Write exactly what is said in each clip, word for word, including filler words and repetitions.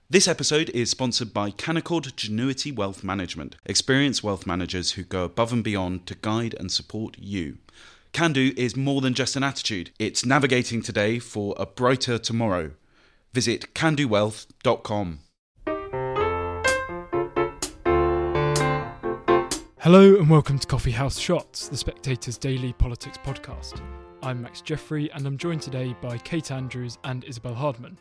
This episode is sponsored by Canaccord Genuity Wealth Management, experienced wealth managers who go above and beyond to guide and support you. Can do is more than just an attitude. It's navigating today for a brighter tomorrow. Visit can do wealth dot com. Hello and welcome to Coffee House Shots, The Spectator's daily politics podcast. I'm Max Jeffrey and I'm joined today by Kate Andrews and Isabel Hardman.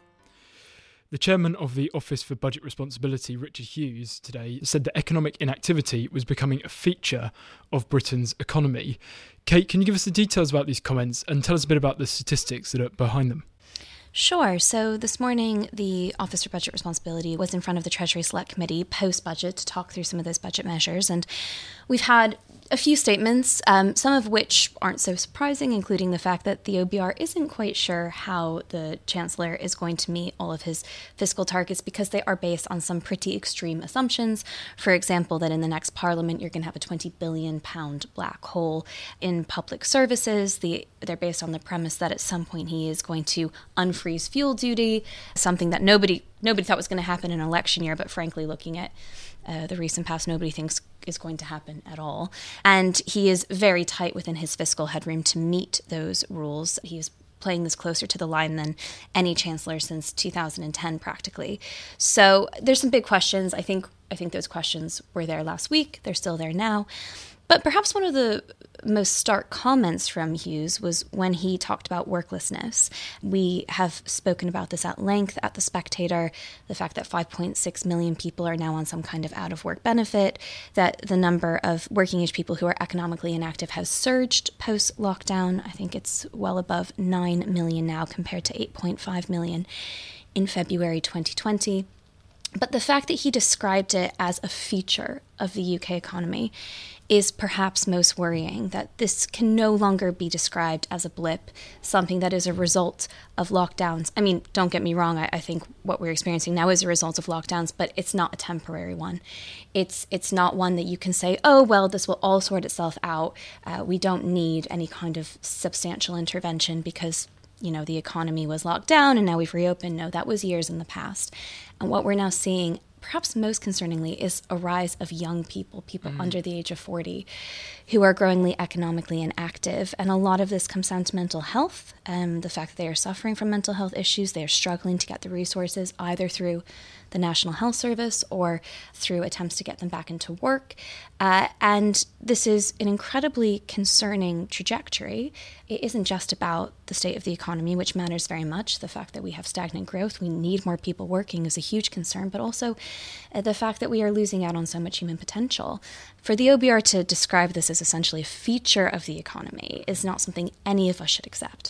The chairman of the Office for Budget Responsibility, Richard Hughes, today said that economic inactivity was becoming a feature of Britain's economy. Kate, can you give us the details about these comments and tell us a bit about the statistics that are behind them? Sure. So this morning, the Office for Budget Responsibility was in front of the Treasury Select Committee post-budget to talk through some of those budget measures. And we've had a few statements, um, some of which aren't so surprising, including the fact that the O B R isn't quite sure how the Chancellor is going to meet all of his fiscal targets because they are based on some pretty extreme assumptions. For example, that in the next Parliament, you're going to have a twenty billion pound black hole in public services. The, they're based on the premise that at some point he is going to unfreeze fuel duty, something that nobody nobody thought was going to happen in an election year, but frankly, looking at Uh, the recent past, nobody thinks is going to happen at all. And he is very tight within his fiscal headroom to meet those rules. He is playing this closer to the line than any chancellor since two thousand ten, practically. So there's some big questions. I think I think those questions were there last week. They're still there now. But perhaps one of the most stark comments from Hughes was when he talked about worklessness. We have spoken about this at length at The Spectator, the fact that five point six million people are now on some kind of out-of-work benefit, that the number of working-age people who are economically inactive has surged post-lockdown. I think it's well above nine million now compared to eight point five million in February twenty twenty. But the fact that he described it as a feature of the U K economy is perhaps most worrying, that this can no longer be described as a blip, something that is a result of lockdowns. I mean, don't get me wrong, I, I think what we're experiencing now is a result of lockdowns, but it's not a temporary one. It's it's not one that you can say, oh, well, this will all sort itself out. Uh, we don't need any kind of substantial intervention because, you know, the economy was locked down and now we've reopened. No, that was years in the past. And what we're now seeing, perhaps most concerningly, is a rise of young people, people mm. under the age of forty, who are growingly economically inactive. And a lot of this comes down to mental health, um, the fact that they are suffering from mental health issues. They are struggling to get the resources either through the National Health Service or through attempts to get them back into work. Uh, and this is an incredibly concerning trajectory. It isn't just about the state of the economy, which matters very much. The fact that we have stagnant growth, we need more people working is a huge concern, but also uh, the fact that we are losing out on so much human potential. For the O B R to describe this as essentially a feature of the economy is not something any of us should accept.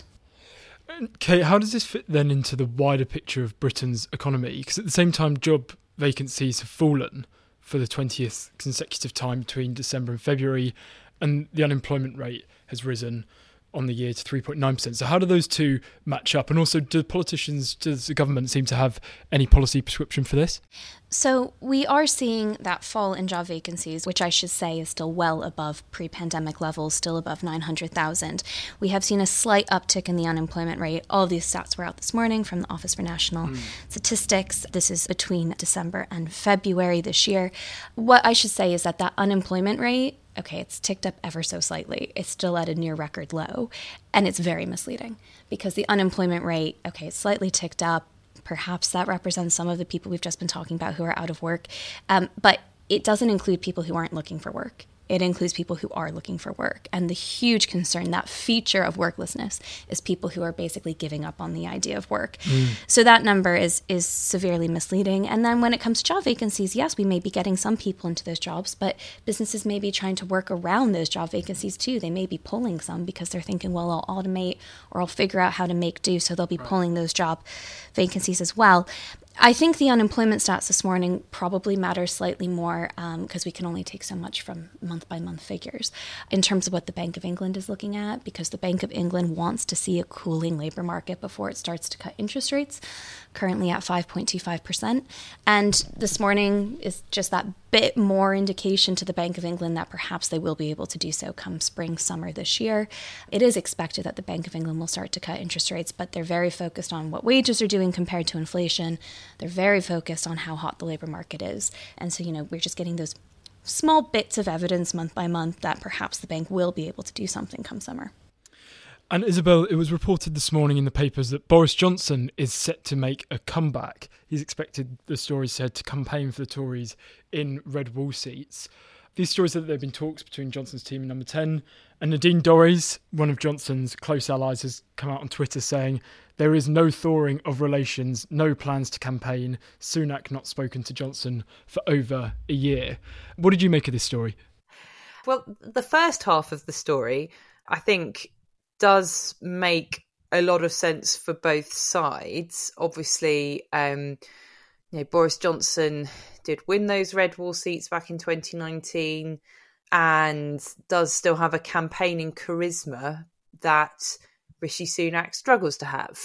Kate, how does this fit then into the wider picture of Britain's economy? Because at the same time, job vacancies have fallen for the twentieth consecutive time between December and February, and the unemployment rate has risen on the year to three point nine percent. So how do those two match up? And also, do politicians, does the government seem to have any policy prescription for this? So we are seeing that fall in job vacancies, which I should say is still well above pre-pandemic levels, still above nine hundred thousand. We have seen a slight uptick in the unemployment rate. All of these stats were out this morning from the Office for National mm. Statistics. This is between December and February this year. What I should say is that that unemployment rate, okay, it's ticked up ever so slightly. It's still at a near record low, and it's very misleading because the unemployment rate, okay, it's slightly ticked up. Perhaps that represents some of the people we've just been talking about who are out of work, um, but it doesn't include people who aren't looking for work. It includes people who are looking for work. And the huge concern, that feature of worklessness, is people who are basically giving up on the idea of work. Mm. So that number is is severely misleading. And then when it comes to job vacancies, yes, we may be getting some people into those jobs, but businesses may be trying to work around those job vacancies too. They may be pulling some because they're thinking, well, I'll automate or I'll figure out how to make do. So they'll be right. pulling those job vacancies as well. I think the unemployment stats this morning probably matter slightly more because um, we can only take so much from month-by-month figures in terms of what the Bank of England is looking at, because the Bank of England wants to see a cooling labour market before it starts to cut interest rates. currently at five point two five percent. And this morning is just that bit more indication to the Bank of England that perhaps they will be able to do so come spring, summer this year. It is expected that the Bank of England will start to cut interest rates, but they're very focused on what wages are doing compared to inflation. They're very focused on how hot the labour market is. And so, you know, we're just getting those small bits of evidence month by month that perhaps the bank will be able to do something come summer. And Isabel, it was reported this morning in the papers that Boris Johnson is set to make a comeback. He's expected, the story said, to campaign for the Tories in red wall seats. These stories said that there have been talks between Johnson's team and Number ten, and Nadine Dorries, one of Johnson's close allies, has come out on Twitter saying there is no thawing of relations, no plans to campaign. Sunak not spoken to Johnson for over a year. What did you make of this story? Well, the first half of the story, I think, does make a lot of sense for both sides. Obviously, um, you know, Boris Johnson did win those red wall seats back in twenty nineteen and does still have a campaigning charisma that Rishi Sunak struggles to have.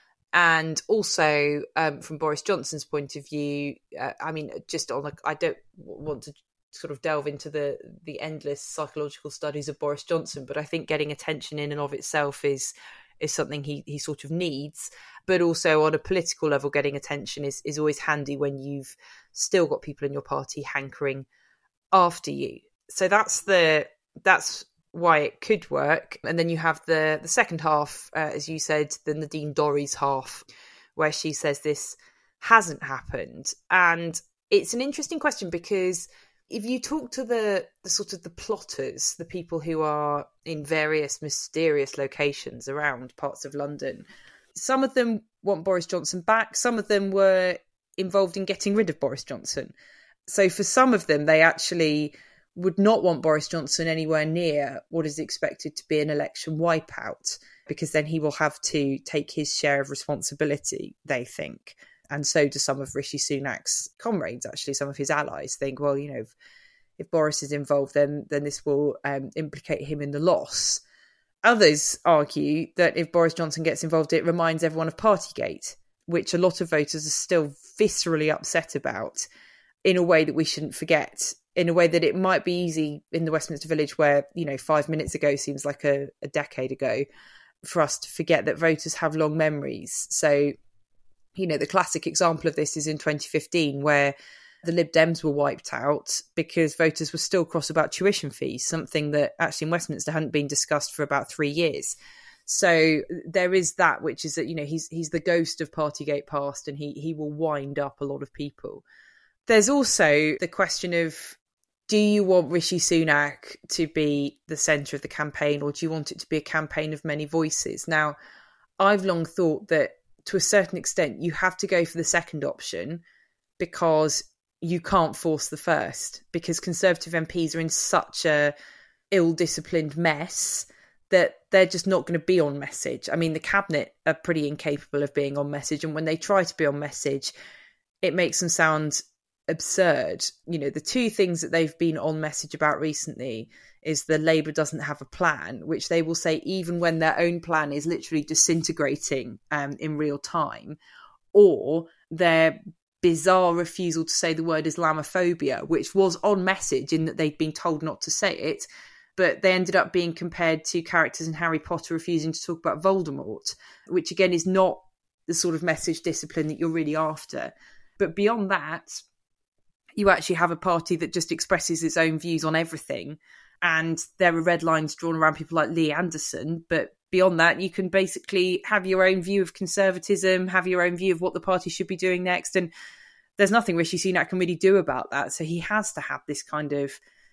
And also, um, from Boris Johnson's point of view, uh, I mean, just on like, I don't want to sort of delve into the the endless psychological studies of Boris Johnson, but I think getting attention in and of itself is is something he he sort of needs. But also on a political level, getting attention is is always handy when you've still got people in your party hankering after you. So that's the that's why it could work. And then you have the the second half, uh, as you said, the Nadine Dorries half, where she says this hasn't happened. And it's an interesting question because if you talk to the, the sort of the plotters, the people who are in various mysterious locations around parts of London, some of them want Boris Johnson back. Some of them were involved in getting rid of Boris Johnson. So for some of them, they actually would not want Boris Johnson anywhere near what is expected to be an election wipeout, because then he will have to take his share of responsibility, they think. And so do some of Rishi Sunak's comrades, actually. Some of his allies think, well, you know, if, if Boris is involved, then then this will um, implicate him in the loss. Others argue that if Boris Johnson gets involved, it reminds everyone of Partygate, which a lot of voters are still viscerally upset about, in a way that we shouldn't forget, in a way that it might be easy in the Westminster Village where, you know, five minutes ago seems like a, a decade ago, for us to forget that voters have long memories. So, you know, the classic example of this is in twenty fifteen, where the Lib Dems were wiped out because voters were still cross about tuition fees, something that actually in Westminster hadn't been discussed for about three years. So there is that, which is that, you know, he's he's the ghost of Partygate past, and he he will wind up a lot of people. There's also the question of, do you want Rishi Sunak to be the centre of the campaign, or do you want it to be a campaign of many voices? Now, I've long thought that to a certain extent, you have to go for the second option because you can't force the first, because Conservative M Ps are in such a ill-disciplined mess that they're just not going to be on message. I mean, the Cabinet are pretty incapable of being on message, and when they try to be on message, it makes them sound absurd. You know, the two things that they've been on message about recently is the Labour doesn't have a plan, which they will say even when their own plan is literally disintegrating um, in real time, or their bizarre refusal to say the word Islamophobia, which was on message in that they'd been told not to say it, but they ended up being compared to characters in Harry Potter refusing to talk about Voldemort, which again is not the sort of message discipline that you're really after. But beyond that, you actually have a party that just expresses its own views on everything. And there are red lines drawn around people like Lee Anderson. But beyond that, you can basically have your own view of conservatism, have your own view of what the party should be doing next. And there's nothing Rishi Sunak can really do about that. So he has to have this kind of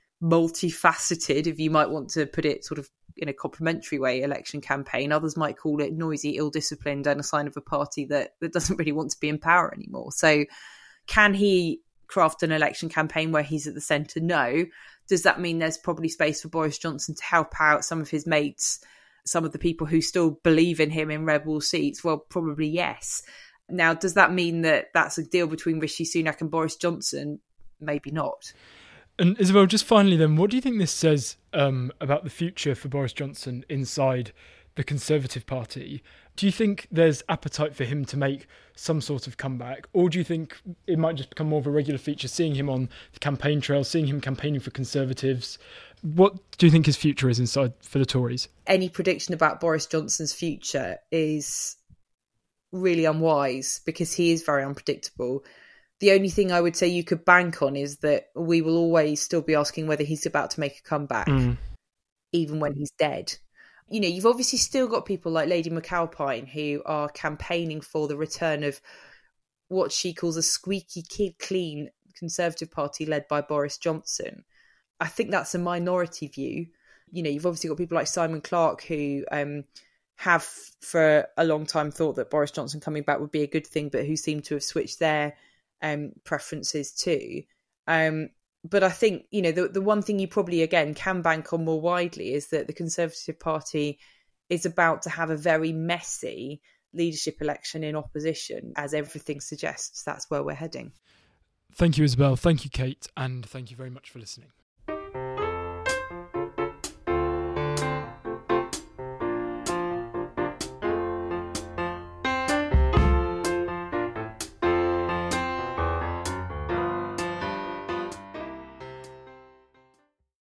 multifaceted, if you might want to put it sort of in a complimentary way, election campaign. Others might call it noisy, ill-disciplined, and a sign of a party that, that doesn't really want to be in power anymore. So can he craft an election campaign where he's at the centre? No. Does that mean there's probably space for Boris Johnson to help out some of his mates, some of the people who still believe in him in red wall seats? Well, probably yes. Now, does that mean that that's a deal between Rishi Sunak and Boris Johnson? Maybe not. And Isabel, just finally then, what do you think this says um, about the future for Boris Johnson inside the Conservative Party. Do you think there's appetite for him to make some sort of comeback, or do you think it might just become more of a regular feature, seeing him on the campaign trail, seeing him campaigning for Conservatives? What do you think his future is inside for the Tories? Any prediction about Boris Johnson's future is really unwise because he is very unpredictable. The only thing I would say you could bank on is that we will always still be asking whether he's about to make a comeback, mm. even when he's dead. You know, you've obviously still got people like Lady McAlpine who are campaigning for the return of what she calls a squeaky clean Conservative Party led by Boris Johnson. I think that's a minority view. You know, you've obviously got people like Simon Clarke who um, have for a long time thought that Boris Johnson coming back would be a good thing, but who seem to have switched their um, preferences too. Um, but I think, you know, the, the one thing you probably, again, can bank on more widely is that the Conservative Party is about to have a very messy leadership election in opposition. As everything suggests, that's where we're heading. Thank you, Isabel. Thank you, Kate. And thank you very much for listening.